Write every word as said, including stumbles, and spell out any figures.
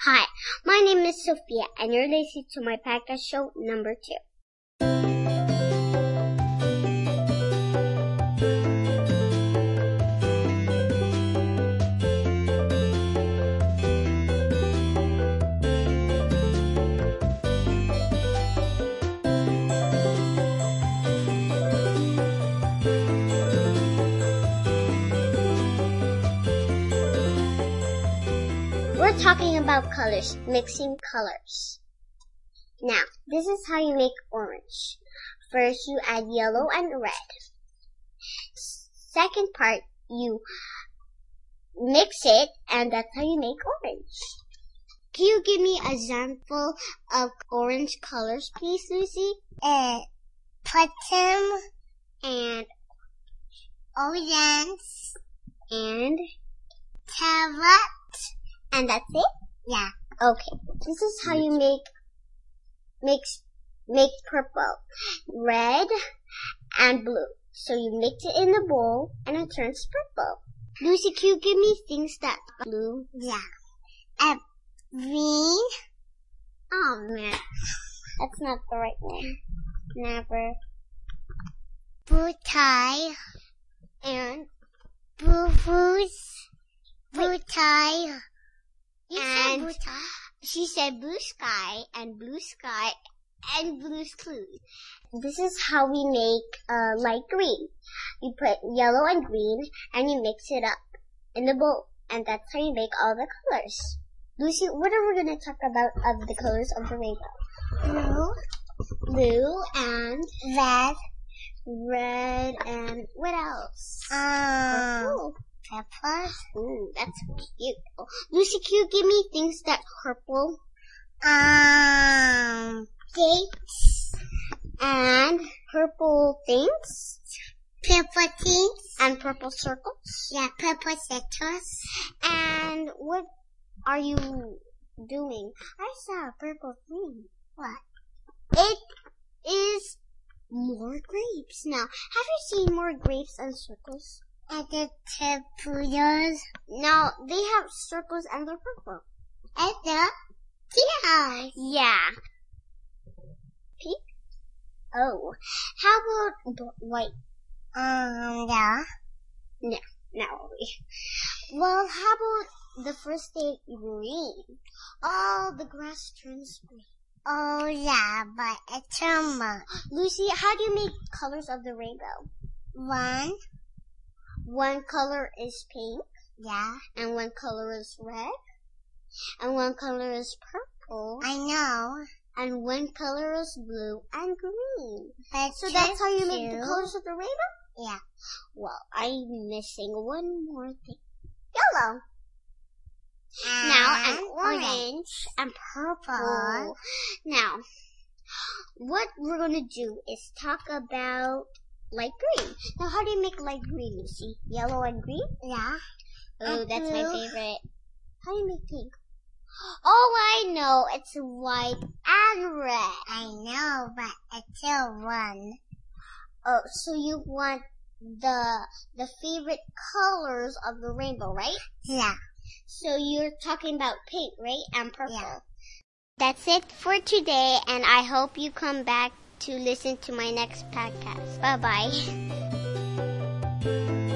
Hi, my name is Sophia, and you're listening to my podcast show number two. We're talking about colors, mixing colors. Now, this is how you make orange. First, you add yellow and red. Second part, you mix it, and that's how you make orange. Can you give me an example of orange colors, please, Lucy? Uh, Platinum And orange and carrot. and that's it? Yeah. Okay. This is how you make mix make purple, red, and blue. So you mix it in the bowl and it turns purple. Lucy, can you give me things that are blue? Yeah. Uh, green. Oh man, that's not the right one. Never. Blue tie. And Blue boots. Blue tie. You said And- blue tie? she said blue sky and blue sky and blue clues. This is how we make uh, light green. You put yellow and green and you mix it up in the bowl. And that's how you make all the colors. Lucy, what are we going to talk about of the colors of the rainbow? Blue. Blue and Red. red and what else? Um. Purple. Pepper. Ooh, that's cute. Lucy, can you give me things that purple Um. Dates. and purple things Purple things. and purple circles? Yeah, purple citrus. And what are you doing? I saw a purple thing. What? It is more grapes. Now, have you seen more grapes and circles? And the tomatoes. No, they have circles and they're purple. And the tears. Yeah. Pink? Oh. How about b- white? Um, yeah. No, not really. Well, how about the first day green? Oh, the grass turns green. Oh, yeah, but it's summer. Lucy, how do you make colors of the rainbow? One. One color is pink, Yeah. and one color is red, and one color is purple, I know. and one color is blue and green. But So that's how you make the two. colors of the rainbow? Yeah. Well, I'm missing one more thing. Yellow. Now, an And orange and purple. Now, what we're going to do is talk about light green. Now, how do you make light green, Lucy? Yellow and green? Yeah. Oh, And that's my blue. favorite. How do you make pink? Oh, I know. It's white and red. I know, but it's still one. Oh, so you want the the favorite colors of the rainbow, right? Yeah. So you're talking about pink, right? And purple. Yeah. That's it for today, and I hope you come back to listen to my next podcast. Bye-bye.